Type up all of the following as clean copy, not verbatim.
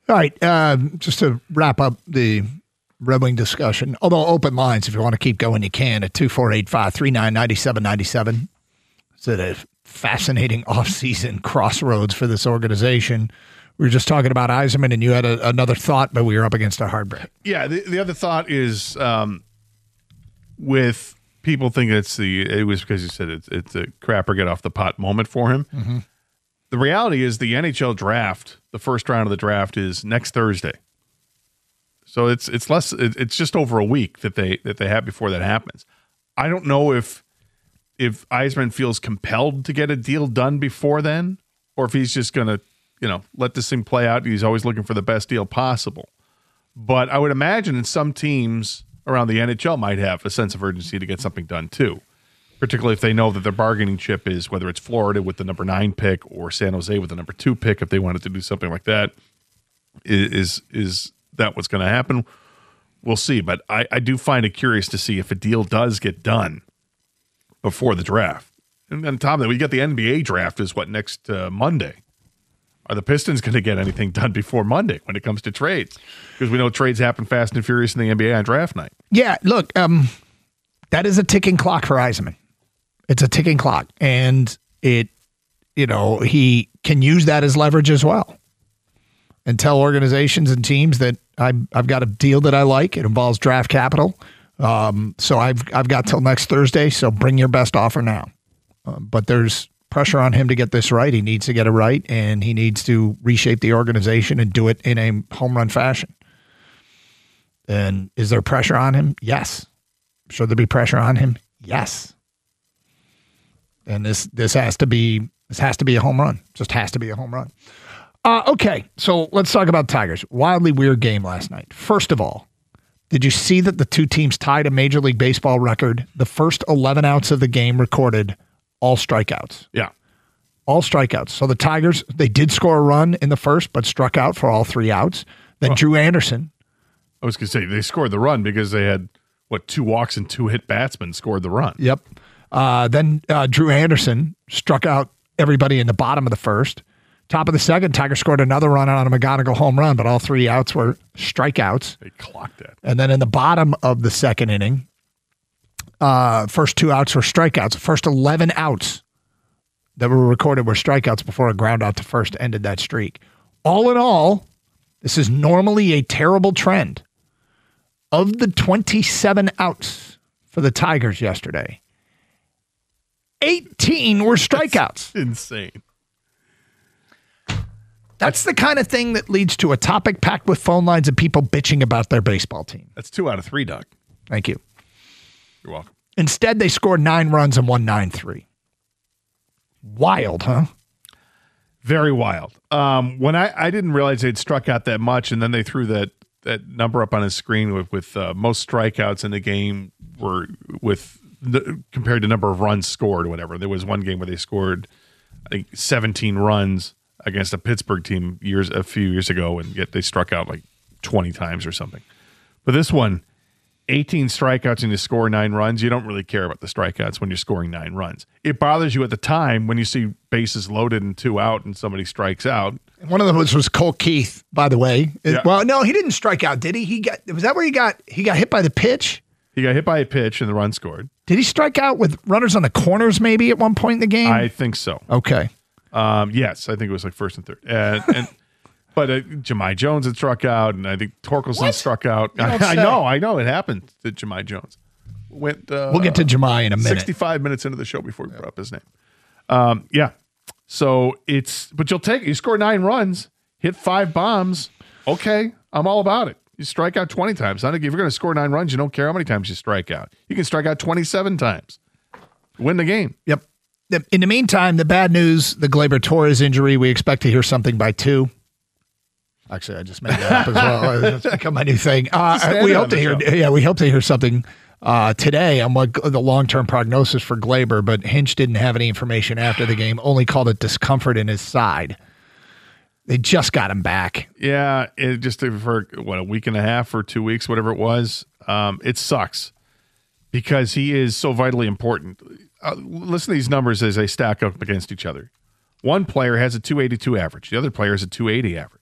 All right, just to wrap up the Red Wing discussion, although open lines, if you want to keep going, you can at 248-539-9797. It's a fascinating offseason crossroads for this organization. We were just talking about Yzerman, and you had another thought, but we were up against a hard break. Yeah, the other thought is with people thinking it was because you said it's a crap or get off the pot moment for him. Mm-hmm. The reality is the NHL draft, the first round of the draft is next Thursday. So it's just over a week that they have before that happens. I don't know if Yzerman feels compelled to get a deal done before then, or if he's just going to, let this thing play out. He's always looking for the best deal possible. But I would imagine some teams around the NHL might have a sense of urgency to get something done too, particularly if they know that their bargaining chip is whether it's Florida with the number 9 pick or San Jose with the number 2 pick. If they wanted to do something like that, is that what's going to happen? We'll see. But I do find it curious to see if a deal does get done before the draft. And then, Tom, we get the NBA draft is next Monday. Are the Pistons going to get anything done before Monday when it comes to trades? Because we know trades happen fast and furious in the NBA on draft night. Yeah, look, that is a ticking clock for Yzerman. It's a ticking clock, and he can use that as leverage as well, and tell organizations and teams that I've got a deal that I like. It involves draft capital, so I've got till next Thursday. So bring your best offer now. But there's pressure on him to get this right. He needs to get it right, and he needs to reshape the organization and do it in a home run fashion. And is there pressure on him? Yes. Should there be pressure on him? Yes. And this has to be a home run. Just has to be a home run. Okay, so let's talk about Tigers. Wildly weird game last night. First of all, did you see that the two teams tied a Major League Baseball record? The first 11 outs of the game recorded all strikeouts. Yeah. All strikeouts. So the Tigers, they did score a run in the first, but struck out for all 3 outs. Then Drew Anderson. I was going to say, they scored the run because they had, 2 walks and 2 hit batsmen scored the run. Yep. Then Drew Anderson struck out everybody in the bottom of the first. Top of the second, Tigers scored another run on a McGonigal home run, but all 3 outs were strikeouts. They clocked it. And then in the bottom of the second inning, first 2 outs were strikeouts. The first 11 outs that were recorded were strikeouts before a ground out to first ended that streak. All in all, this is normally a terrible trend. Of the 27 outs for the Tigers yesterday, 18 were strikeouts. That's insane. That's the kind of thing that leads to a topic packed with phone lines and people bitching about their baseball team. That's 2 out of 3, Doug. Thank you. You're welcome. Instead, they scored 9 runs and won 9-3. Wild, huh? Very wild. When I didn't realize they'd struck out that much, and then they threw that number up on his screen with most strikeouts in the game were compared to number of runs scored or whatever. There was one game where they scored, I think, 17 runs against a Pittsburgh team a few years ago, and yet they struck out 20 times or something. But this one, 18 strikeouts and you score 9 runs, you don't really care about the strikeouts when you're scoring 9 runs. It bothers you at the time when you see bases loaded and 2 out and somebody strikes out. One of them was Cole Keith, by the way. Yeah. Well, no, he didn't strike out, did he? Was that where he got hit by the pitch? He got hit by a pitch and the run scored. Did he strike out with runners on the corners maybe at one point in the game? I think so. Okay. Yes, I think it was first and third. But Jahmai Jones had struck out, and I think Torkelson struck out. I know. It happened to Jahmai Jones. We'll get to Jahmai in a minute. 65 minutes into the show before we brought up his name. Yeah. So but you score 9 runs, hit 5 bombs. Okay, I'm all about it. You strike out 20 times. I think if you're going to score 9 runs, you don't care how many times you strike out. You can strike out 27 times. Win the game. Yep. In the meantime, the bad news, the Gleyber Torres injury, we expect to hear something by 2. Actually, I just made that up as well. It's become my new thing. We hope to hear something today on what the long-term prognosis for Gleyber, but Hinch didn't have any information after the game, only called it discomfort in his side. They just got him back. Yeah, just for a week and a half or 2 weeks, whatever it was. It sucks because he is so vitally important. Listen to these numbers as they stack up against each other. One player has a 282 average. The other player has a 280 average.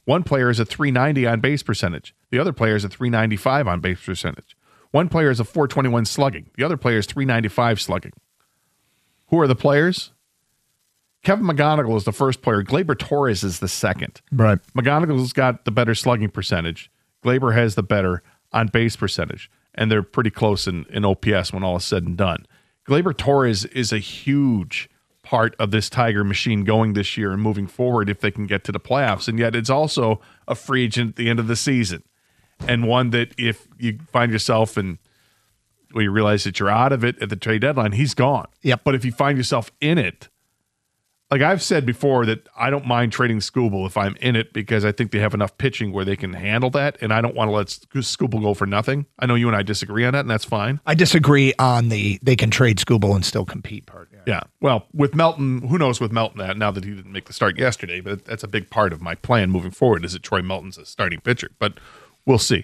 One player is a 390 on base percentage. The other player is a 395 on base percentage. One player is a 421 slugging. The other player is 395 slugging. Who are the players? Kevin McGonigal is the first player. Gleyber Torres is the second. Right. McGonigal's got the better slugging percentage. Gleyber has the better on base percentage. And they're pretty close in OPS when all is said and done. Gleyber Torres is a huge part of this Tiger machine going this year and moving forward if they can get to the playoffs. And yet it's also a free agent at the end of the season. And one that if you find yourself and you realize that you're out of it at the trade deadline, he's gone. Yep. But if you find yourself in it, like I've said before, that I don't mind trading Skubal if I'm in it because I think they have enough pitching where they can handle that, and I don't want to let Skubal go for nothing. I know you and I disagree on that, and that's fine. I disagree on they can trade Skubal and still compete part. Yeah. Well, with Melton, who knows with Melton now that he didn't make the start yesterday, but that's a big part of my plan moving forward is that Troy Melton's a starting pitcher, but we'll see.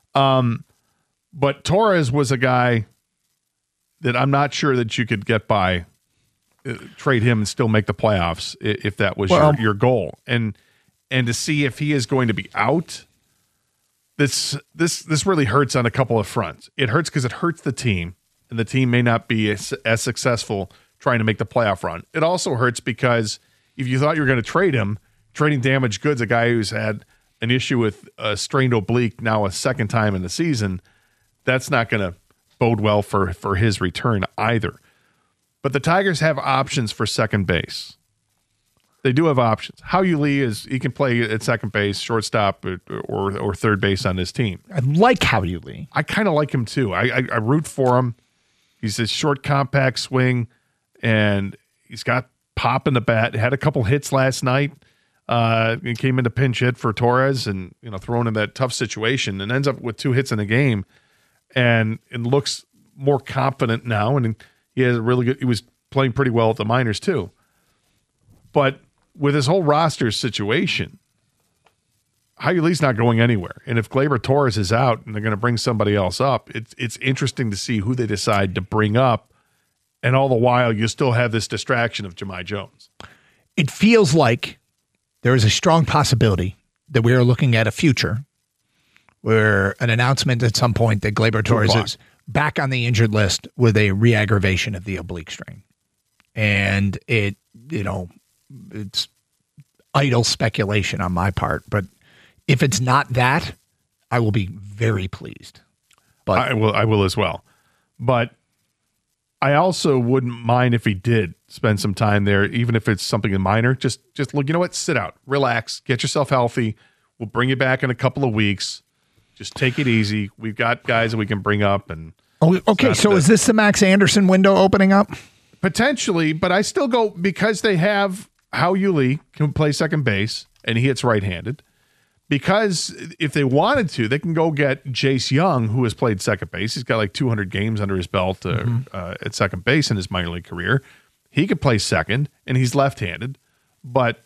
But Torres was a guy that I'm not sure that you could get by, trade him and still make the playoffs if that was your goal. And to see if he is going to be out, this really hurts on a couple of fronts. It hurts because it hurts the team, and the team may not be as successful trying to make the playoff run. It also hurts because if you thought you were going to trade him, trading damaged goods, a guy who's had an issue with a strained oblique now a second time in the season, that's not going to bode well for his return either. But the Tigers have options for second base. They do have options. Howie Lee he can play at second base, shortstop, or third base on this team. I like Howie Lee. I kind of like him too. I root for him. He's a short, compact swing, and he's got pop in the bat. Had a couple hits last night. He came into pinch hit for Torres, and thrown in that tough situation, and ends up with 2 hits in the game, and looks more confident now. And he has he was playing pretty well at the minors too. But with his whole roster situation, Howie Lee's not going anywhere. And if Gleyber Torres is out and they're going to bring somebody else up, it's interesting to see who they decide to bring up. And all the while, you still have this distraction of Jahmai Jones. It feels like there is a strong possibility that we are looking at a future where an announcement at some point that Gleyber Torres is back on the injured list with a re-aggravation of the oblique strain. And it's idle speculation on my part, but if it's not that, I will be very pleased. But I will as well. But I also wouldn't mind if he did spend some time there, even if it's something minor. Just look, you know what? Sit out, relax, get yourself healthy. We'll bring you back in a couple of weeks. Just take it easy. We've got guys that we can bring up. And okay, so is this the Max Anderson window opening up? Potentially, but I still go because they have Howie Lee can play second base, and he hits right-handed. Because if they wanted to, they can go get Jace Young, who has played second base. He's got like 200 games under his belt at second base in his minor league career. He could play second, and he's left-handed. But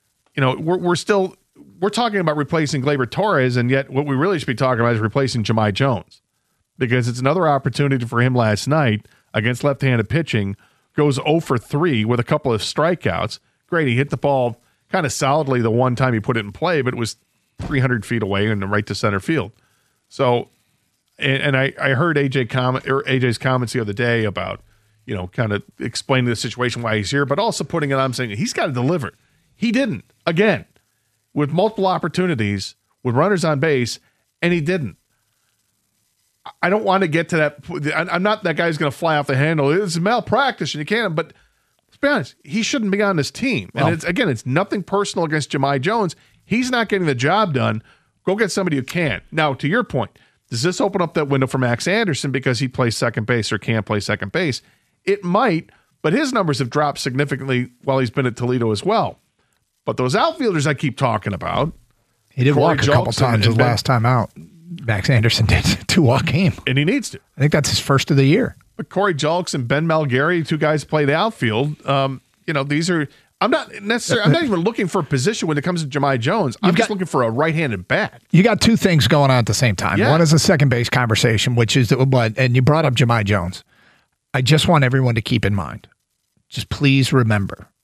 we're talking about replacing Gleyber Torres, and yet what we really should be talking about is replacing Jahmai Jones, because it's another opportunity for him last night against left-handed pitching. Goes 0 for 3 with a couple of strikeouts. Great, he hit the ball kind of solidly the one time he put it in play, but it was 300 feet away and right to center field. So, and I heard AJ's comments the other day about, kind of explaining the situation, why he's here, but also putting it on, saying he's got to deliver. He didn't, again, with multiple opportunities, with runners on base, and he didn't. I don't want to get to that. I'm not that guy who's going to fly off the handle. It's malpractice and you can't, but let's be honest, he shouldn't be on this team. And it's nothing personal against Jahmai Jones. He's not getting the job done. Go get somebody who can. Now, to your point, does this open up that window for Max Anderson because he plays second base or can't play second base? It might, but his numbers have dropped significantly while he's been at Toledo as well. But those outfielders I keep talking about. He did walk a couple times his last time out. Max Anderson did 2-walk game. And he needs to. I think that's his first of the year. But Corey Julks and Ben Malgary, 2 guys play the outfield. These are. I'm not even looking for a position when it comes to Jahmai Jones. I'm just looking for a right-handed bat. You got 2 things going on at the same time. Yeah. One is a second base conversation, which is and you brought up Jahmai Jones. I just want everyone to keep in mind, just please remember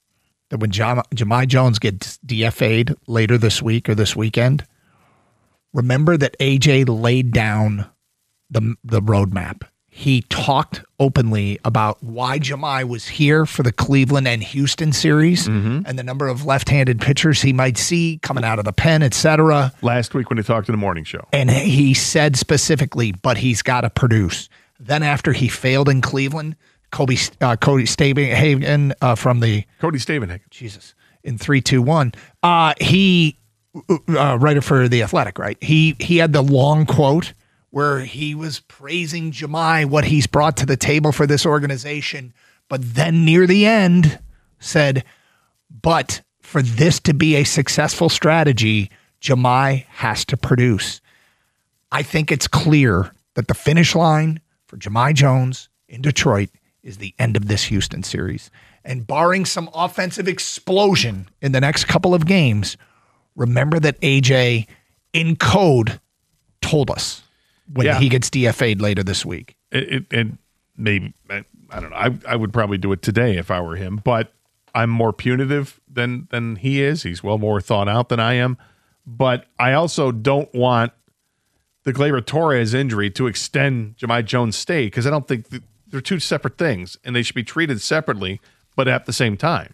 that when Jahmai Jones gets DFA'd later this week or this weekend, remember that AJ laid down the roadmap. He talked openly about why Jahmai was here for the Cleveland and Houston series and the number of left-handed pitchers he might see coming out of the pen, etc. Last week when he talked to the morning show. And he said specifically, but he's got to produce. Then after he failed in Cleveland, Cody Stavenhagen from the Cody Stavenhagen. Jesus. In 3-2-1. He writer for The Athletic, right? He had the long quote where he was praising Jahmai, what he's brought to the table for this organization, but then near the end said, but for this to be a successful strategy, Jahmai has to produce. I think it's clear that the finish line for Jahmai Jones in Detroit is the end of this Houston series. And barring some offensive explosion in the next couple of games, remember that AJ in code told us when he gets DFA'd later this week. It maybe, I don't know. I would probably do it today if I were him, but I'm more punitive than he is. He's well more thought out than I am. But I also don't want the Gleyber Torres injury to extend Jahmai Jones' stay because I don't think they're two separate things and they should be treated separately, but at the same time.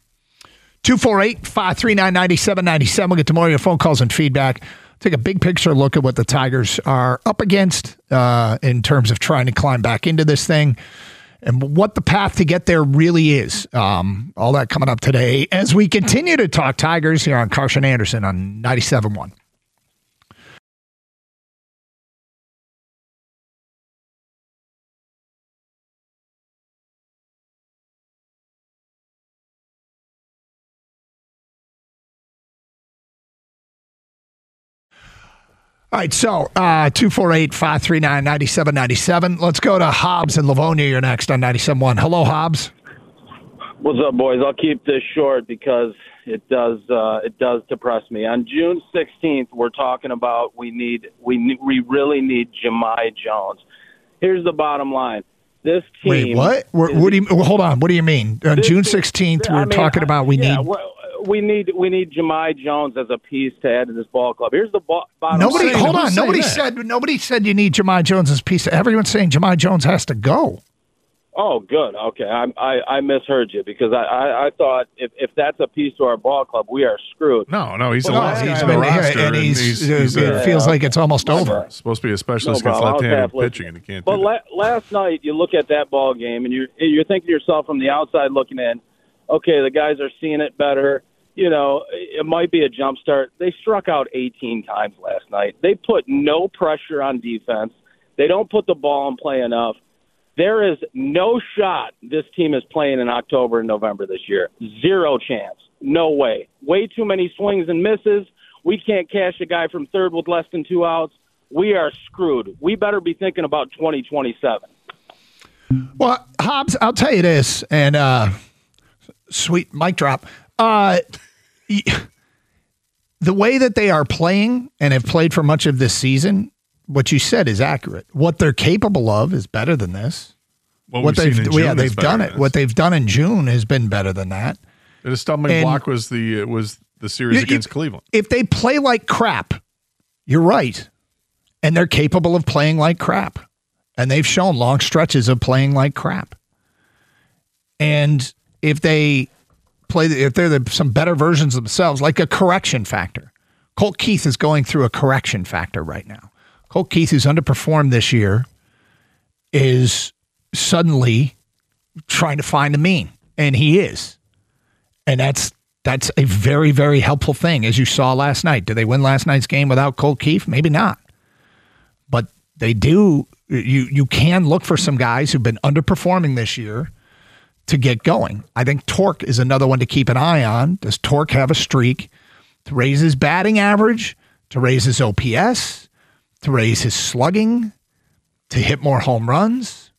248-539-9797. We'll get to more of your phone calls and feedback. Take a big picture look at what the Tigers are up against in terms of trying to climb back into this thing and what the path to get there really is. All that coming up today as we continue to talk Tigers here on Karsch and Anderson on 97.1. All right, so 248-539-9797. Let's go to Hobbs in Livonia. You're next on 97.1. Hello, Hobbs. What's up, boys? I'll keep this short because it does depress me. On June 16th, we're talking about we really need Jahmai Jones. Here's the bottom line. This team. Wait, what? What do you? Hold on. What do you mean? On June 16th, we're talking about we need Jahmai Jones as a piece to add to this ball club. Here's the bottom line. Hold on. Nobody said you need Jahmai Jones as a piece. Everyone's saying Jahmai Jones has to go. Oh, good. Okay, I misheard you because I thought if that's a piece to our ball club, we are screwed. No, he's the last guy on the roster, and it feels like it's almost over. Supposed to be a specialist against left-handed pitching, and he can't. But last night, you look at that ball game, and you're thinking to yourself from the outside looking in, okay, the guys are seeing it better. You know, it might be a jump start. They struck out 18 times last night. They put no pressure on defense. They don't put the ball in play enough. There is no shot this team is playing in October and November this year. Zero chance. No way. Way too many swings and misses. We can't cash a guy from third with less than 2 outs. We are screwed. We better be thinking about 2027. Well, Hobbs, I'll tell you this, and sweet mic drop. The way that they are playing and have played for much of this season, what you said is accurate. What they're capable of is better than this. What they've done it. What they've done in June has been better than that. The stumbling block was the series against Cleveland. If they play like crap, you're right, and they're capable of playing like crap, and they've shown long stretches of playing like crap. And if they're some better versions of themselves, like a correction factor. Colt Keith is going through a correction factor right now. Colt Keith, who's underperformed this year, is suddenly trying to find the mean, and he is. And that's a very, very helpful thing, as you saw last night. Did they win last night's game without Colt Keith? Maybe not. But they do. You can look for some guys who've been underperforming this year to get going. I think Torque is another one to keep an eye on. Does Torque have a streak to raise his batting average, to raise his OPS, to raise his slugging, to hit more home runs?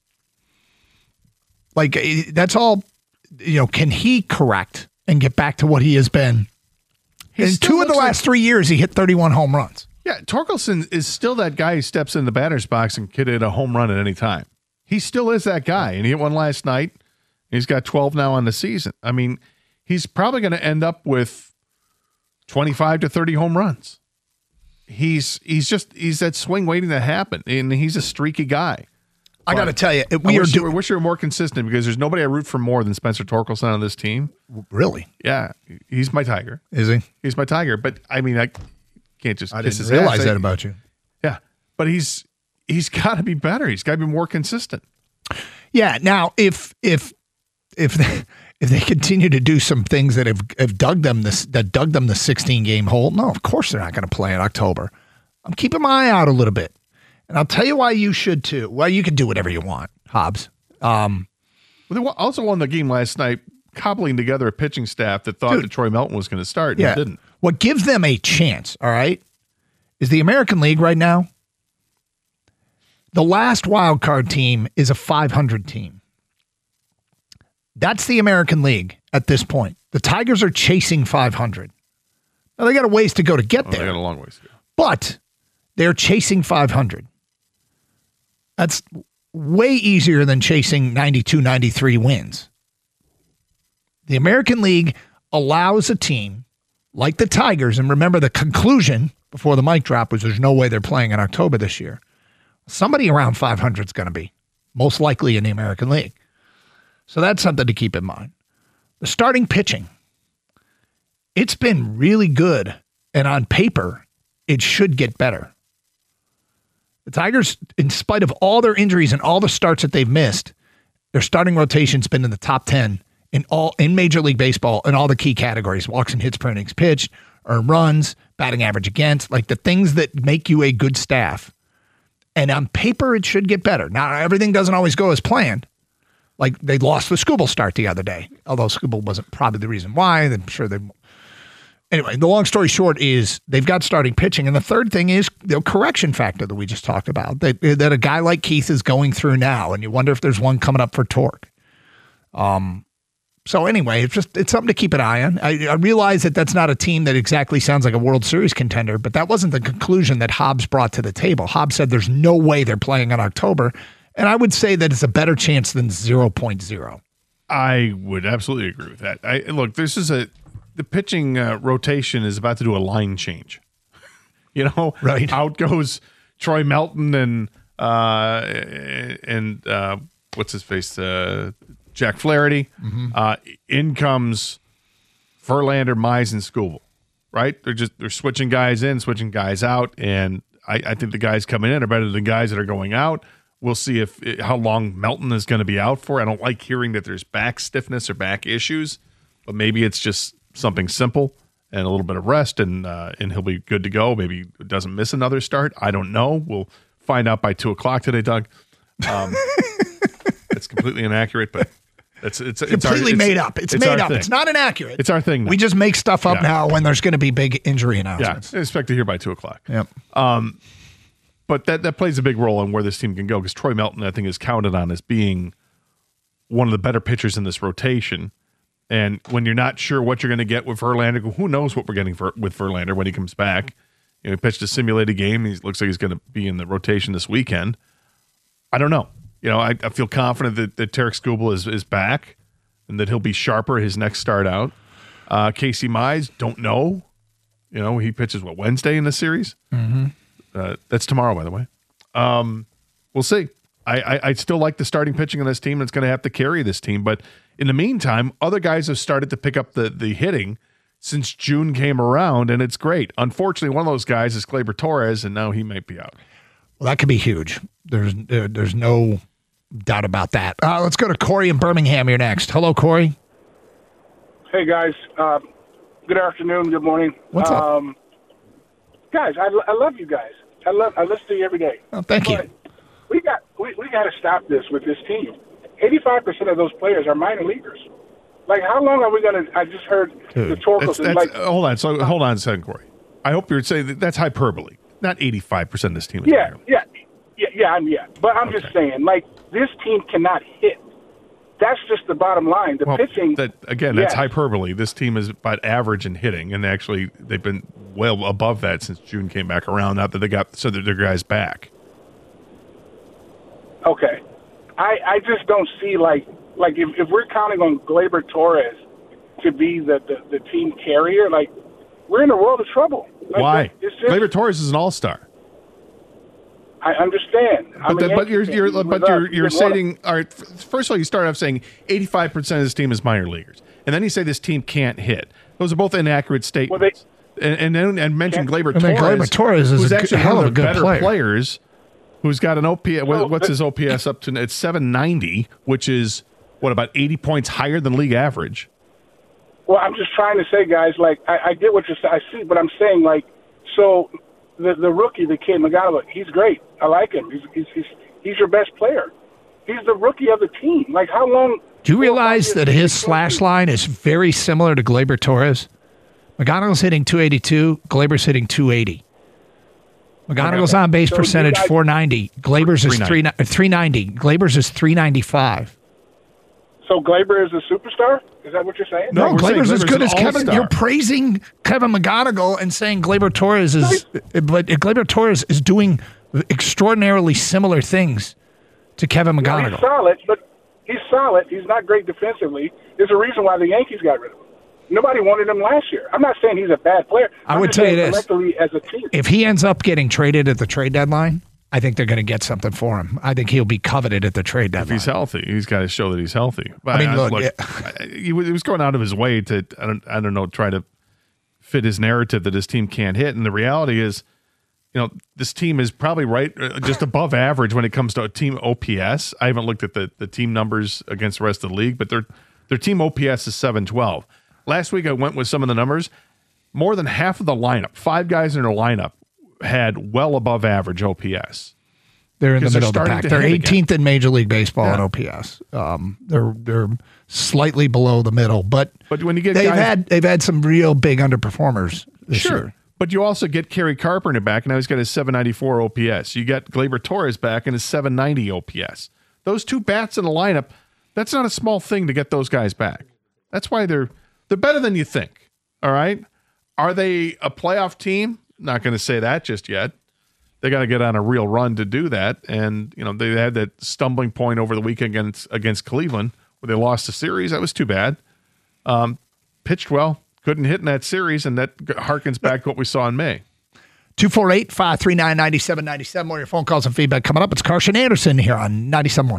Like, that's all, can he correct and get back to what he has been? In 2 of the last 3 years, he hit 31 home runs. Yeah, Torkelson is still that guy who steps in the batter's box and could hit a home run at any time. He still is that guy, and he hit one last night. He's got 12 now on the season. I mean, he's probably going to end up with 25 to 30 home runs. He's that swing waiting to happen, and he's a streaky guy. I got to tell you, I wish you were more consistent, because there's nobody I root for more than Spencer Torkelson on this team. Really? Yeah, he's my Tiger. Is he? He's my Tiger. But I mean, I can't just. I didn't realize that about you. Yeah, but he's got to be better. He's got to be more consistent. Yeah. Now, if they continue to do some things that have dug them the 16-game hole, no, of course they're not going to play in October. I'm keeping my eye out a little bit, and I'll tell you why you should too. Well, you can do whatever you want, Hobbs. Well, they also won the game last night, cobbling together a pitching staff that thought that Troy Melton was going to start and didn't. What gives them a chance, all right, is the American League right now. The last wild card team is a 500 team. That's the American League at this point. The Tigers are chasing 500. Now, they got a ways to go to get there. They got a long ways to go. But they're chasing 500. That's way easier than chasing 92, 93 wins. The American League allows a team like the Tigers, and remember the conclusion before the mic drop was there's no way they're playing in October this year. Somebody around 500 is going to be, most likely in the American League. So that's something to keep in mind. The starting pitching, it's been really good, and on paper, it should get better. The Tigers, in spite of all their injuries and all the starts that they've missed, their starting rotation's been in the top 10 in Major League Baseball in all the key categories: walks and hits per innings pitched, earned runs, batting average against, like the things that make you a good staff. And on paper, it should get better. Now, everything doesn't always go as planned. Like they lost the Skubal start the other day, although Skubal wasn't probably the reason why. I'm sure they. Anyway, the long story short is they've got starting pitching, and the third thing is the correction factor that we just talked about that a guy like Keith is going through now, and you wonder if there's one coming up for Torque. So anyway, it's something to keep an eye on. I realize that that's not a team that exactly sounds like a World Series contender, but that wasn't the conclusion that Hobbs brought to the table. Hobbs said there's no way they're playing in October. And I would say that it's a better chance than 0.0. I would absolutely agree with that. Look, the pitching rotation is about to do a line change. Right. Out goes Troy Melton and what's his face, Jack Flaherty. Mm-hmm. In comes Verlander, Mize, and Skubal. Right? They're switching guys in, switching guys out, and I think the guys coming in are better than the guys that are going out. We'll see how long Melton is going to be out for. I don't like hearing that there's back stiffness or back issues, but maybe it's just something simple and a little bit of rest, and he'll be good to go. Maybe he doesn't miss another start. I don't know. We'll find out by 2:00 today, Doug. It's completely inaccurate, but it's completely made up. It's made up. Thing. It's not inaccurate. It's our thing now. We just make stuff up now when there's going to be big injury announcements. Yeah, I expect to hear by 2:00. Yep. But that plays a big role in where this team can go, because Troy Melton, I think, is counted on as being one of the better pitchers in this rotation. And when you're not sure what you're going to get with Verlander, who knows what we're getting with Verlander when he comes back? He pitched a simulated game. He looks like he's going to be in the rotation this weekend. I don't know. I feel confident that Tarek Skubal is back and that he'll be sharper his next start out. Casey Mize, don't know. He pitches, Wednesday in the series? Mm-hmm. That's tomorrow, by the way. We'll see. I still like the starting pitching on this team. It's going to have to carry this team. But in the meantime, other guys have started to pick up the hitting since June came around, and it's great. Unfortunately, one of those guys is Gleyber Torres, and now he might be out. Well, that could be huge. There's no doubt about that. Let's go to Corey in Birmingham here next. Hello, Corey. Hey, guys. Good afternoon. Good morning. What's up? Guys, I love you guys. I listen to you every day. Oh, thank you. We got to stop this with this team. 85% of those players are minor leaguers. Like, how long are we going to? I just heard the Torkelson. Hold on a second, Corey. I hope you're saying that's hyperbole. Not 85% of this team. Yeah. But I'm just saying, like, this team cannot hit. That's just the bottom line. The pitching. That's hyperbole. This team is about average in hitting, and actually they've been well above that since June came back around. Not that they got their guys back. Okay, I just don't see like if we're counting on Gleyber Torres to be the team carrier. Like, we're in a world of trouble. Like, Why? It's just, Gleyber Torres is an all-star. I understand. But you're saying, all right, first of all, you start off saying 85% of this team is minor leaguers. And then you say this team can't hit. Those are both inaccurate statements. And mention Gleyber Torres. Gleyber Torres is who's a actually hell one of of the a good better player. players, who's got an OPS. What's his OPS up to? It's 790, which is, about 80 points higher than league average. Well, I'm just trying to say, guys, like, I get what you're saying. I see, but I'm saying, like, so the rookie, the kid, McGonagall, he's great. I like him. He's your best player. He's the rookie of the team. Like, how long? Do you realize that his slash line is very similar to Gleyber Torres? McGonagall's hitting 282. Gleyber's hitting 280. McGonagall's on base percentage 490. Gleyber's is 390. Gleyber's is 395. So Gleyber is a superstar? Is that what you're saying? No, Gleyber's as good as Kevin. all-star. You're praising Kevin McGonigal and saying Gleyber Torres is, but Gleyber Torres is doing extraordinarily similar things to Kevin McGonigal. He's solid, but he's solid. He's not great defensively. There's a reason why the Yankees got rid of him. Nobody wanted him last year. I'm not saying he's a bad player. I would tell you this. Collectively as a team. If he ends up getting traded at the trade deadline, I think they're going to get something for him. I think he'll be coveted at the trade deadline. If he's healthy, he's got to show that he's healthy. But I mean, look, he was going out of his way to, I don't know, try to fit his narrative that his team can't hit. And the reality is, this team is probably right just above average when it comes to team OPS. I haven't looked at the team numbers against the rest of the league, but their team OPS is 712. Last week I went with some of the numbers. More than half of the lineup, 5 guys in their lineup, had well above average OPS. They're in the Because middle of the they're pack. starting to They're hit 18th in Major League Baseball in OPS. They're slightly below the middle, but when you get they've had some real big underperformers this year. But you also get Kerry Carpenter back, and now he's got his 794 OPS. You got Gleyber Torres back and his 790 OPS. Those 2 bats in the lineup, that's not a small thing to get those guys back. That's why they're better than you think. All right? Are they a playoff team? Not going to say that just yet. They got to get on a real run to do that. And, they had that stumbling point over the weekend against Cleveland where they lost the series. That was too bad. Pitched well, couldn't hit in that series, and that harkens back to what we saw in May. 248-539-9797. More of your phone calls and feedback coming up. It's Carson Anderson here on 97.1.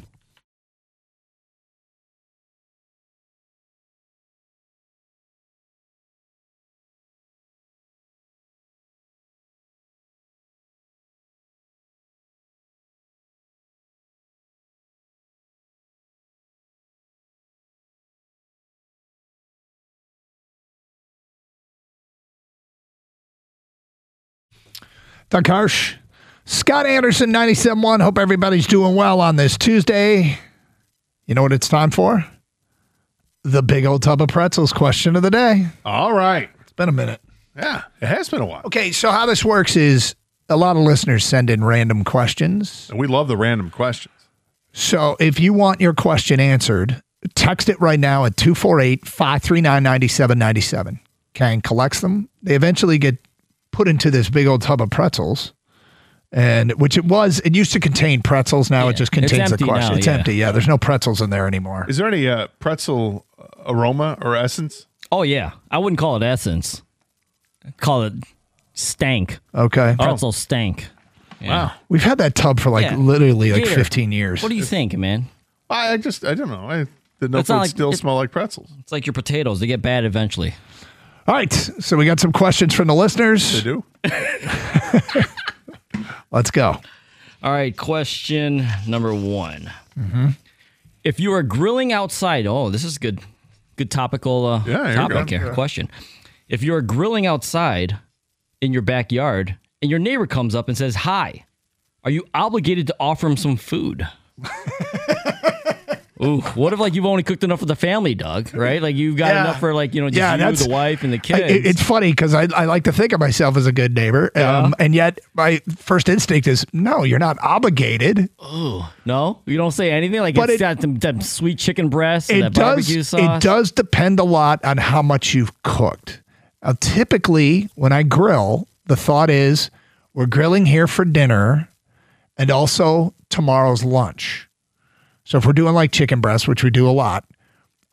Doug Harsh, Scott Anderson, 97.1. Hope everybody's doing well on this Tuesday. You know what it's time for? The big old tub of pretzels question of the day. All right. It's been a minute. Yeah, it has been a while. Okay, so how this works is a lot of listeners send in random questions. And we love the random questions. So if you want your question answered, text it right now at 248-539-9797. Kang collects them. They eventually get put into this big old tub of pretzels, and it used to contain pretzels. Now it just contains the question. Now, it's empty. Yeah, there's no pretzels in there anymore. Is there any pretzel aroma or essence? Oh, yeah. I wouldn't call it essence. I'd call it stank. Okay. Pretzel stank. Yeah. Wow. We've had that tub for literally Gator, 15 years. What do you think, man? I don't know. I didn't know It's if it not would like- still smell like pretzels. It's like your potatoes. They get bad eventually. All right. So we got some questions from the They listeners. do? Let's go. All right. Question number 1. Mm-hmm. If you are grilling outside, this is good topical topic here. Yeah. Question. If you are grilling outside in your backyard and your neighbor comes up and says, "Hi," are you obligated to offer him some food? Ooh, what if you've only cooked enough for the family, Doug? Right? You've got enough for just you, the wife, and the kids. It's funny because I like to think of myself as a good neighbor, and yet my first instinct is no, you're not obligated. Ooh, no, you don't say anything. But it's got that sweet chicken breast and that barbecue sauce. It does depend a lot on how much you've cooked. Typically, when I grill, the thought is we're grilling here for dinner and also tomorrow's lunch. So if we're doing chicken breast, which we do a lot,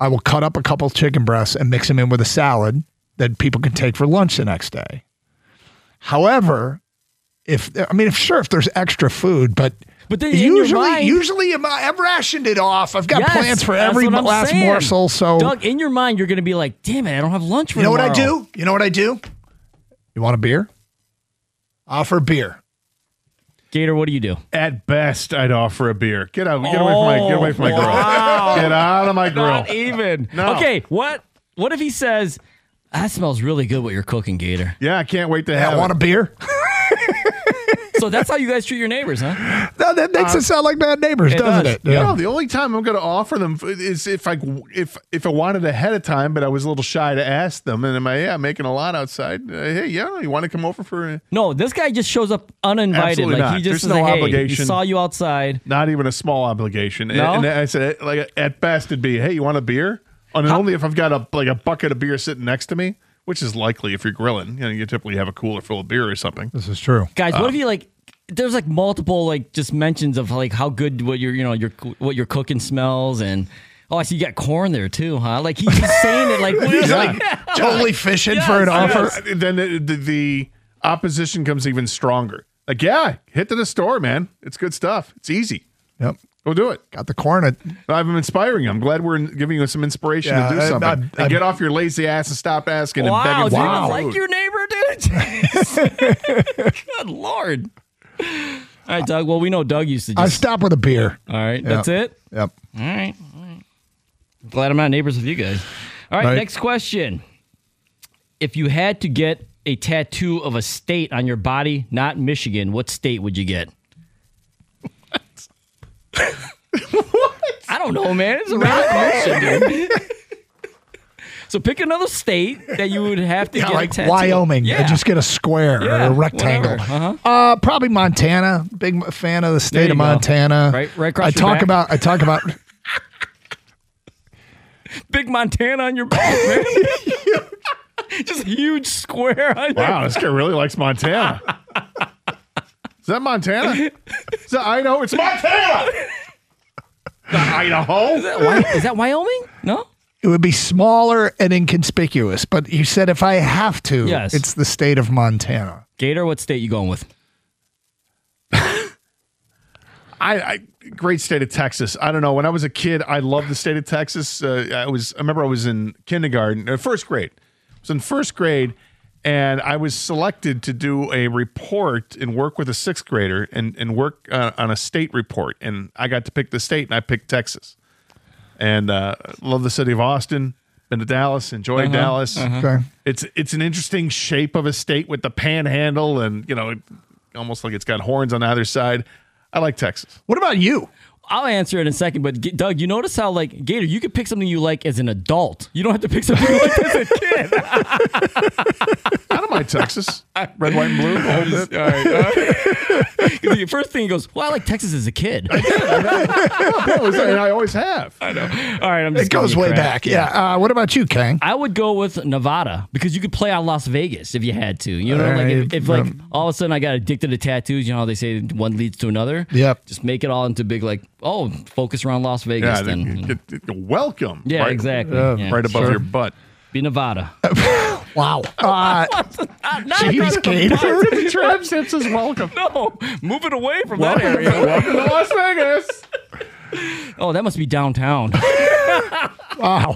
I will cut up a couple chicken breasts and mix them in with a salad that people can take for lunch the next day. However, if there's extra food, but then in your mind, usually I've rationed it off. I've got plans for that's every what I'm last saying. morsel. So, Doug, in your mind, you're going to be like, damn it, I don't have lunch for you know tomorrow. what I do? You know what I do? You want a beer? Offer beer. Gator, what do you do? At best, I'd offer a beer. Get out. Get away from my grill. Wow. Get out of my grill. Not even. No. Okay, what if he says, that smells really good what you're cooking, Gator? Yeah, I can't wait to have Want it. a beer? So that's how you guys treat your neighbors, huh? No, that makes it sound like bad neighbors, doesn't does. it? No, the only time I'm going to offer them is if I wanted ahead of time, but I was a little shy to ask them. And I'm making a lot outside. Hey, you want to come over for No, this guy just shows up uninvited. Absolutely Like not. he just There's says, no hey, obligation. he saw you outside. not even a small obligation? No? And I said, like, at best, it'd be, hey, you want a beer? And only if I've got a bucket of beer sitting next to me, which is likely if you're grilling. You typically have a cooler full of beer or something. This is true. Guys, what if you there's multiple just mentions of how good what what your cooking smells, and I see you got corn there too, huh? Like he's just saying it He's yeah. totally fishing for an offer. Then the opposition comes even stronger. Like, yeah, hit to the store, man. It's good stuff. It's easy. Yep. Go do it. Got the corn at I'm inspiring you. I'm glad we're giving you some inspiration to do something. And get off your lazy ass and stop asking and begging do for you even food. like your neighbor, dude? Good Lord. All right, Doug. Well, we know Doug used to I just... stop with a beer. All right, that's it? Yep. All right. Glad I'm not neighbors with you guys. All right, Right. next question. If you had to get a tattoo of a state on your body, not Michigan, what state would you get? What? I don't know, man. It's a random question, dude. So pick another state that you would have to get Like a tattoo. Wyoming. Yeah. And just get a square or a rectangle. Uh-huh. Probably Montana. Big fan of the There state you of go. Montana. Right across I your talk back. about Big Montana on your back, man. Just a huge square on your Wow, this guy really likes Montana. Is that Montana? I know it's Montana. Not Idaho. Is that Wyoming? No? it would be smaller and inconspicuous. But you said if I have to, Yes. it's the state of Montana. Gator, what state you going with? Great state of Texas. I don't know. When I was a kid, I loved the state of Texas. I remember I was in kindergarten, first grade. I was in first grade, and I was selected to do a report and work with a sixth grader and work on a state report. And I got to pick the state, and I picked Texas. And love the city of Austin. Been to Dallas. Enjoyed Dallas. Okay. It's an interesting shape of a state with the panhandle, and almost like it's got horns on either side. I like Texas. What about you? I'll answer it in a second, but Doug, you notice how, like, Gator, you could pick something you like as an adult. You don't have to pick something you like as a kid. I don't mind Texas. Red, white, and blue. The whole bit. All right. The first thing he goes, well, I like Texas as a kid. And I always have. I know. All right, I'm just It goes giving you way crap. back. Yeah. What about you, Kang? I would go with Nevada because you could play out Las Vegas if you had to. You know, All like right. if all of a sudden I got addicted to tattoos, you know how they say one leads to another? Yep. Just make it all into big, like, focus around Las Vegas Yeah, then. welcome. Yeah, right, exactly. Yeah, right above sure. your butt. Be Nevada. Wow. Jeez, Gator. Trav Sips is welcome. No, move it away from that area. Welcome to Las Vegas. Oh, that must be downtown. Wow.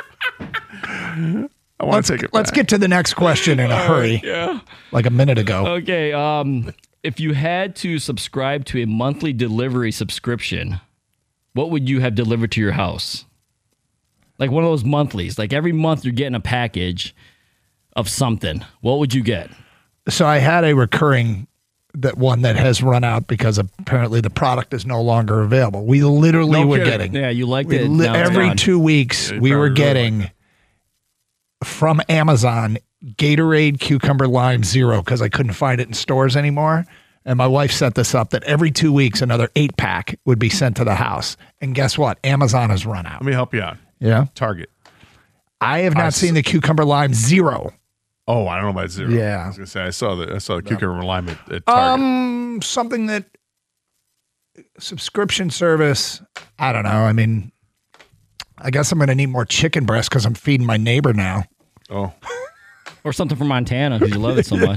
I want to take it. Let's back. get to the next question in a hurry. Yeah. Like a minute ago. Okay. If you had to subscribe to a monthly delivery subscription, what would you have delivered to your house? Like one of those monthlies. Like every month you're getting a package of something. What would you get? So I had a recurring one that has run out because apparently the product is no longer available. We literally No were kidding. getting Yeah, you liked it. Now it's every gone. 2 weeks we were probably getting from Amazon Gatorade Cucumber Lime Zero because I couldn't find it in stores anymore. And my wife set this up that every 2 weeks another 8-pack would be sent to the house. And guess what? Amazon has run out. Let me help you out. Yeah. Target. I have not seen the Cucumber Lime Zero. Oh, I don't know about zero. Yeah. I was gonna say I saw the cucumber lime at Target. Something that subscription service. I don't know. I mean, I guess I'm going to need more chicken breast because I'm feeding my neighbor now. Oh, Or something from Montana because you love it so much.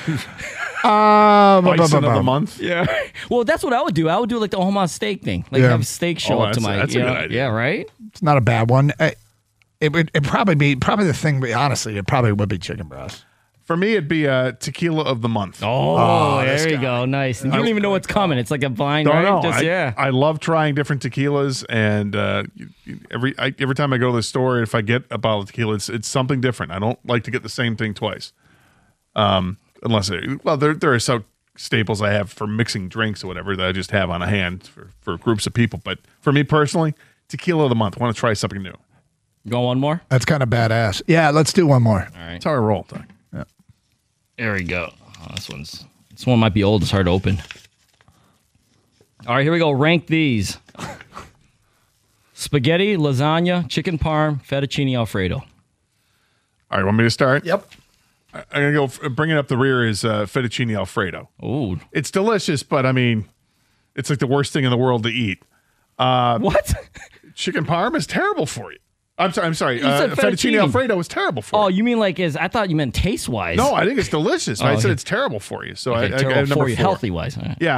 bison of the month. Yeah. Well, that's what I would do. I would do like the Omaha steak thing. Like Yeah. have steak show up to my. that's a you good know, idea. Yeah, right? It's not a bad one. It'd probably be the thing. But honestly, it probably would be chicken breast. For me, it'd be tequila of the month. Oh, this there you guy. go. Nice. And you don't even know what's coming. It's like a blind, Don't right? know. Just, I love trying different tequilas, and every time I go to the store, if I get a bottle of tequila, it's something different. I don't like to get the same thing twice, unless there are some staples I have for mixing drinks or whatever that I just have on a hand for groups of people. But for me personally, tequila of the month. I want to try something new. Go one more. That's kind of badass. Yeah, let's do one more. All right. That's how I roll. Doc. There we go. Oh, this one might be old. It's hard to open. All right, here we go. Rank these: spaghetti, lasagna, chicken parm, fettuccine alfredo. All right, want me to start? Yep. I'm gonna go. Bringing up the rear is fettuccine alfredo. Ooh, It's delicious, but I mean, it's like the worst thing in the world to eat. what? Chicken parm is terrible for you. I'm sorry. said Fettuccine fettuccine. Alfredo is terrible for Oh, you. you mean like I thought you meant taste wise. No, I think it's delicious. I said okay. it's terrible for you. So Okay, I terrible have number for you, 4. healthy wise. All right. Yeah.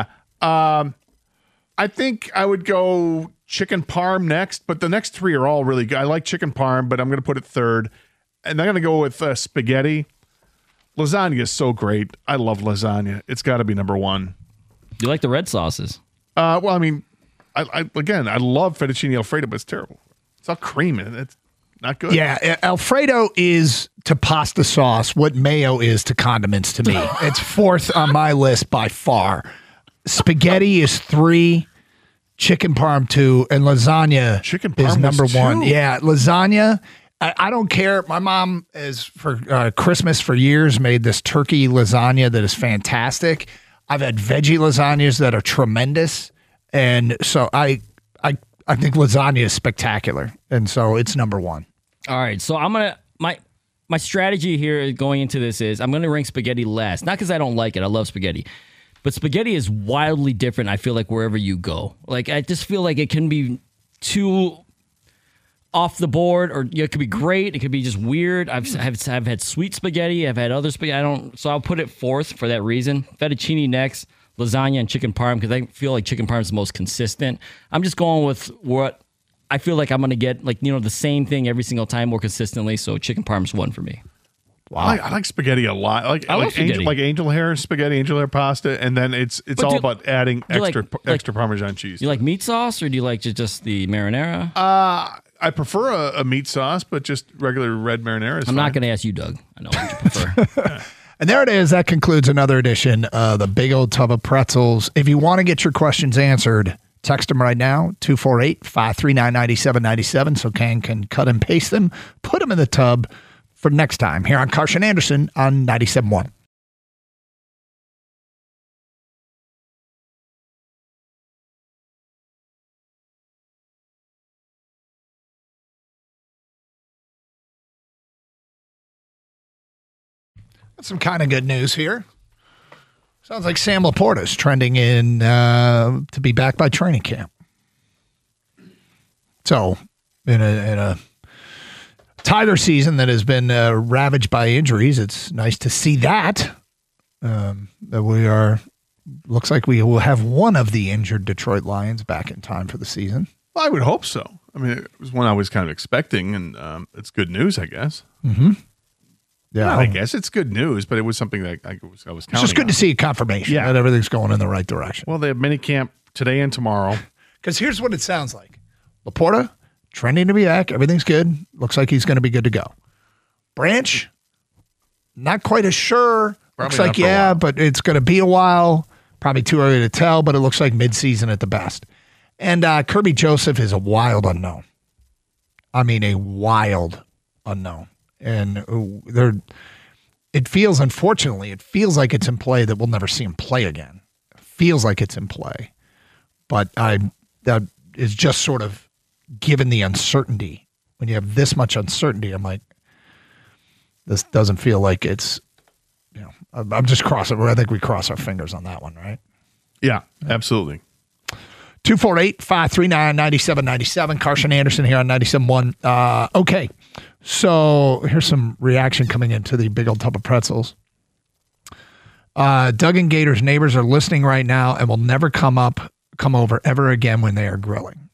I think I would go chicken parm next, but the next 3 are all really good. I like chicken parm, but I'm going to put it third. And I'm going to go with spaghetti. Lasagna is so great. I love lasagna. It's got to be number 1. You like the red sauces? Well, I mean, I love fettuccine Alfredo, but it's terrible. It's all creamy. It's not good. Yeah, Alfredo is to pasta sauce what mayo is to condiments to me. It's 4th on my list by far. Spaghetti is 3, chicken parm 2, and lasagna Chicken is parm number was 1. 2. Yeah, lasagna. I don't care. My mom is for Christmas for years made this turkey lasagna that is fantastic. I've had veggie lasagnas that are tremendous, and so I think lasagna is spectacular, and so it's number 1. All right, so I'm gonna my strategy here going into this is I'm gonna rank spaghetti last, not because I don't like it. I love spaghetti, but spaghetti is wildly different. I feel like wherever you go, like I just feel like it can be too off the board, or it could be great. It could be just weird. I've had sweet spaghetti. I've had other spaghetti. So I'll put it 4th for that reason. Fettuccine next, lasagna and chicken parm because I feel like chicken parm is the most consistent. I'm just going with what I feel like I'm going to get, like, the same thing every single time more consistently. So chicken parm's 1 for me. I like spaghetti a lot. I love like spaghetti. angel hair spaghetti, angel hair pasta, and then it's all do- about adding do you like- extra Parmesan cheese. Do you like meat sauce or do you like just the marinara? I prefer a meat sauce, but just regular red marinara is I'm fine. not going to ask you, Doug. I know what you prefer. And there it is. That concludes another edition of the Big Old Tub of Pretzels. If you want to get your questions answered, text them right now, 248-539-9797, so Ken can cut and paste them, put them in the tub for next time here on Carson Anderson on 97.1. Some kind of good news here. Sounds like Sam Laporta is trending in to be back by training camp. So, in a Tiger season that has been ravaged by injuries, it's nice to see that that looks like we will have one of the injured Detroit Lions back in time for the season. Well, I would hope so. I mean, it was one I was kind of expecting, and it's good news, I guess. Yeah, I guess it's good news, but it was something that I was counting it's just good on. to see a confirmation Yeah. that everything's going in the right direction. Well, they have mini camp today and tomorrow. Because here's what it sounds like. Laporta, trending to be back. Everything's good. Looks like he's going to be good to go. Branch, not quite as sure. Looks Probably like, not for a while. but it's going to be a while. Probably too early to tell, but it looks like midseason at the best. And Kirby Joseph is a wild unknown. I mean, a wild unknown. And unfortunately, it feels like it's in play that we'll never see him play again. It feels like it's in play. But that is just sort of given the uncertainty. When you have this much uncertainty, I'm like, this doesn't feel like it's, I'm just crossing. I think we cross our fingers on that one, right? Yeah, absolutely. 248-539-9797. Carson Anderson here on 97.1. Okay, so here's some reaction coming into the big old tub of pretzels. Doug and Gator's neighbors are listening right now and will never come over ever again when they are grilling.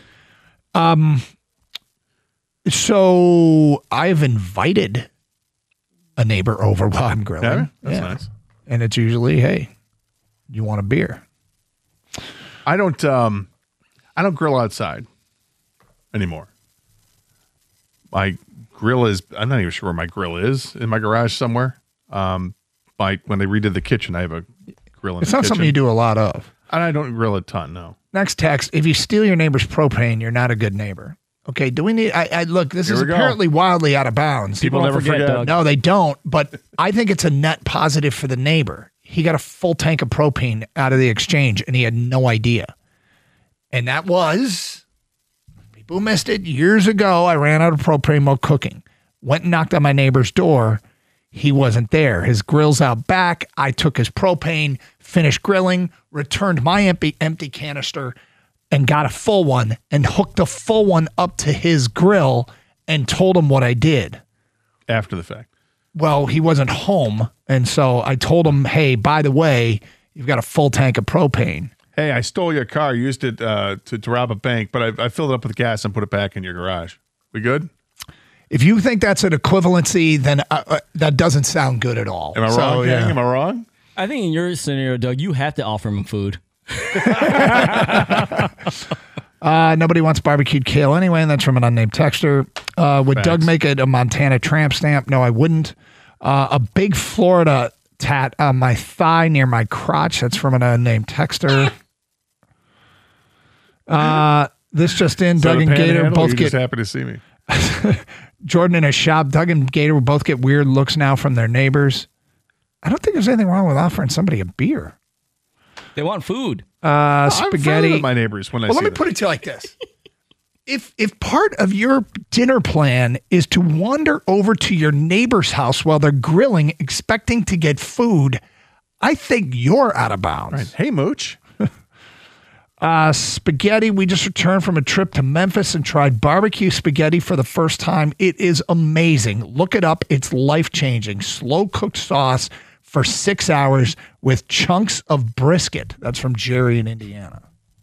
So I've invited a neighbor over while I'm grilling. Yeah, that's nice. And it's usually, hey, you want a beer? I don't grill outside anymore. My grill is, I'm not even sure where my grill is, in my garage somewhere. When they redid the kitchen, I have a grill in the kitchen. It's not something you do a lot of. And I don't grill a ton, no. Next text, if you steal your neighbor's propane, you're not a good neighbor. Okay, do we need, I look, this is apparently wildly out of bounds. People never forget. Doug. No, they don't, but I think it's a net positive for the neighbor. He got a full tank of propane out of the exchange, and he had no idea. And that was, people missed it, years ago, I ran out of propane while cooking. Went and knocked on my neighbor's door. He wasn't there. His grill's out back. I took his propane, finished grilling, returned my empty canister, and got a full one, and hooked the full one up to his grill and told him what I did. After the fact. Well, he wasn't home, and so I told him, hey, by the way, you've got a full tank of propane. Hey, I stole your car, used it to rob a bank, but I filled it up with gas and put it back in your garage. We good? If you think that's an equivalency, then that doesn't sound good at all. Am I wrong, Gang? Am I wrong? I think in your scenario, Doug, you have to offer him food. Nobody wants barbecued kale anyway, and that's from an unnamed texter. Would Facts. Doug make it a Montana tramp stamp? No, I wouldn't. A big Florida tat on my thigh near my crotch. That's from an unnamed texter. This just in, Doug and Gator both You're get just happy to see me. Jordan in a shop. Doug and Gator will both get weird looks now from their neighbors. I don't think there's anything wrong with offering somebody a beer. They want food. I'm Spaghetti. friendly with my neighbors when I see Let me them. put it to you like this. If part of your dinner plan is to wander over to your neighbor's house while they're grilling, expecting to get food, I think you're out of bounds. Right. Hey, Mooch. Spaghetti. We just returned from a trip to Memphis and tried barbecue spaghetti for the first time. It is amazing. Look it up. It's life-changing. Slow-cooked sauce for 6 hours with chunks of brisket. That's from Jerry in Indiana.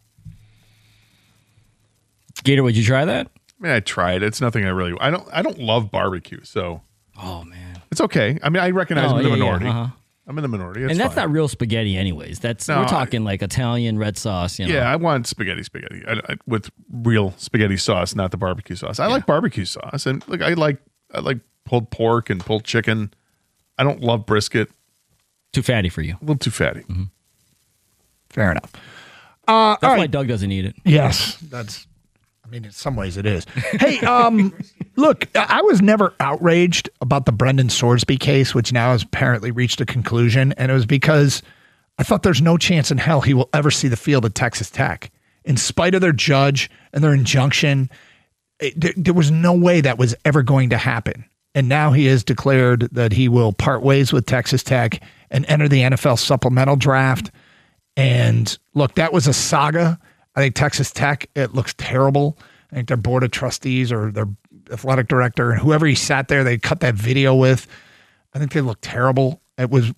Gator, would you try that? I mean, I tried. It's nothing I don't love barbecue, so Oh, man. it's okay. I mean, I recognize I'm in the minority. Uh-huh. I'm in the minority. It's And that's fine. not real spaghetti anyways. No, we're talking like Italian red sauce, you know. Yeah, I want spaghetti with real spaghetti sauce, not the barbecue sauce. I like barbecue sauce, and look, I like pulled pork and pulled chicken. I don't love brisket. Too fatty for you. A little too fatty. Mm-hmm. Fair enough. That's all why right. Doug doesn't eat it. Yes, in some ways it is. Hey, look, I was never outraged about the Brendan Sorsby case, which now has apparently reached a conclusion. And it was because I thought there's no chance in hell he will ever see the field at Texas Tech. In spite of their judge and their injunction, there was no way that was ever going to happen. And now he has declared that he will part ways with Texas Tech and enter the NFL supplemental draft. And look, that was a saga. I think Texas Tech, it looks terrible. I think their board of trustees or their athletic director and whoever he sat there, they cut that video with. I think they look terrible. It was,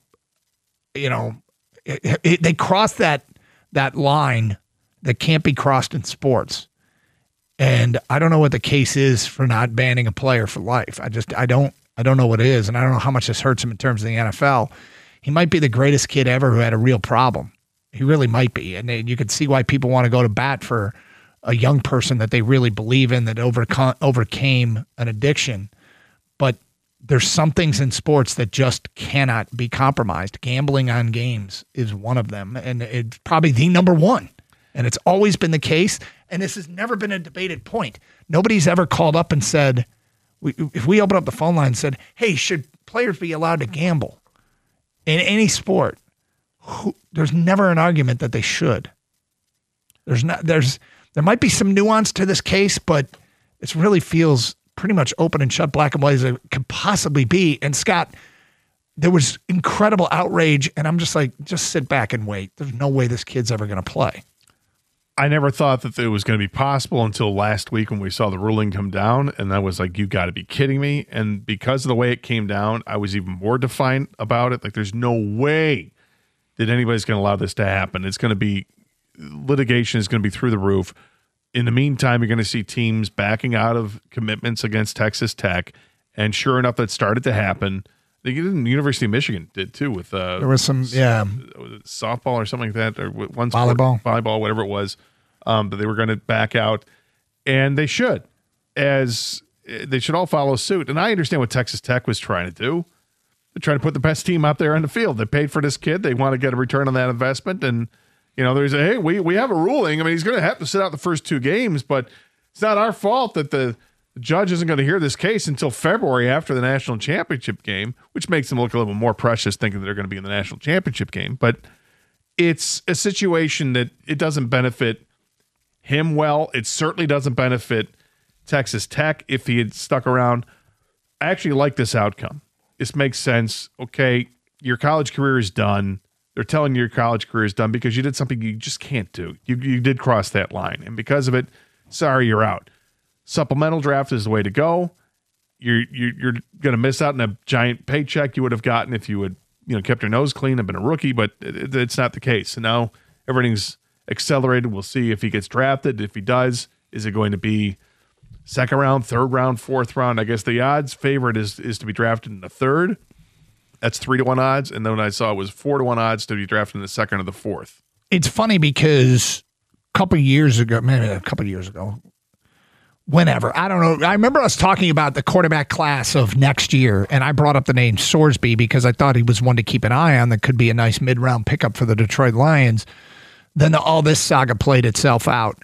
they crossed that line that can't be crossed in sports. And I don't know what the case is for not banning a player for life. I don't know what it is. And I don't know how much this hurts him in terms of the NFL. He might be the greatest kid ever who had a real problem. He really might be. And you can see why people want to go to bat for a young person that they really believe in that overcame an addiction. But there's some things in sports that just cannot be compromised. Gambling on games is one of them. And it's probably the number one. And it's always been the case. And this has never been a debated point. Nobody's ever called up and said, if we open up the phone line and said, hey, should players be allowed to gamble in any sport? There's never an argument that they should. There might be some nuance to this case, but it really feels pretty much open and shut, black and white as it could possibly be. And Scott, there was incredible outrage, and I'm just like, just sit back and wait. There's no way this kid's ever going to play. I never thought that it was going to be possible until last week when we saw the ruling come down, and I was like, you got to be kidding me. And because of the way it came down, I was even more defiant about it. Like, there's no way that anybody's going to allow this to happen. It's going to be, litigation is going to be through the roof. In the meantime, you're going to see teams backing out of commitments against Texas Tech, and sure enough, that started to happen. The University of Michigan did too with there was some softball or something like that, or one sport, volleyball, whatever it was. But they were going to back out, and they should all follow suit. And I understand what Texas Tech was trying to do. They're trying to put the best team out there on the field. They paid for this kid. They want to get a return on that investment. And there's we have a ruling. I mean, he's going to have to sit out the first 2 games, but it's not our fault that the judge isn't going to hear this case until February after the national championship game, which makes them look a little bit more precious thinking that they're going to be in the national championship game. But it's a situation that it doesn't benefit him well. It certainly doesn't benefit Texas Tech if he had stuck around. I actually like this outcome. This makes sense. Okay, your college career is done. They're telling you your college career is done because you did something you just can't do. You did cross that line. And because of it, sorry, you're out. Supplemental draft is the way to go. You're going to miss out on a giant paycheck you would have gotten if you would kept your nose clean and been a rookie, but it's not the case. And now everything's accelerated. We'll see if he gets drafted. If he does, is it going to be second round, third round, fourth round? I guess the odds favorite is to be drafted in the third. That's 3-1 odds. And then I saw it was 4-1 odds to be drafted in the second or the fourth. It's funny because a couple years ago, whenever, I don't know. I remember us talking about the quarterback class of next year, and I brought up the name Sorsby because I thought he was one to keep an eye on that could be a nice mid-round pickup for the Detroit Lions. Then all this saga played itself out.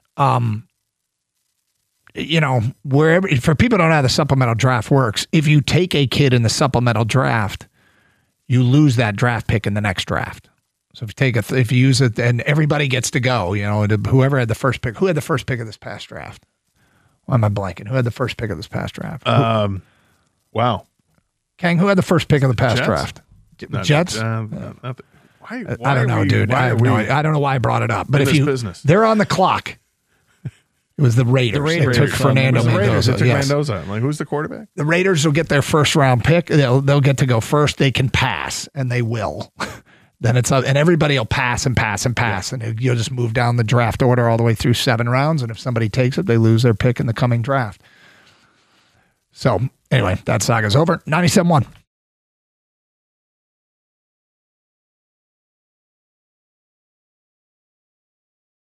Wherever, for people who don't know how the supplemental draft works, if you take a kid in the supplemental draft, you lose that draft pick in the next draft. So if you use it, and everybody gets to go, whoever had the first pick. Who had the first pick of this past draft? Why am I blanking? Who had the first pick of this past draft? Wow. Kang, who had the first pick of the past draft? Jets? Why I don't know, dude. I don't know why I brought it up. But they're on the clock. It was the Raiders. They took Fernando Mendoza. They took Mendoza. I'm like, who's the quarterback? The Raiders will get their first round pick. They'll get to go first. They can pass, and they will. Then it's up, and everybody will pass and pass and pass, and you'll just move down the draft order all the way through 7 rounds. And if somebody takes it, they lose their pick in the coming draft. So anyway, that saga's over. 97.1.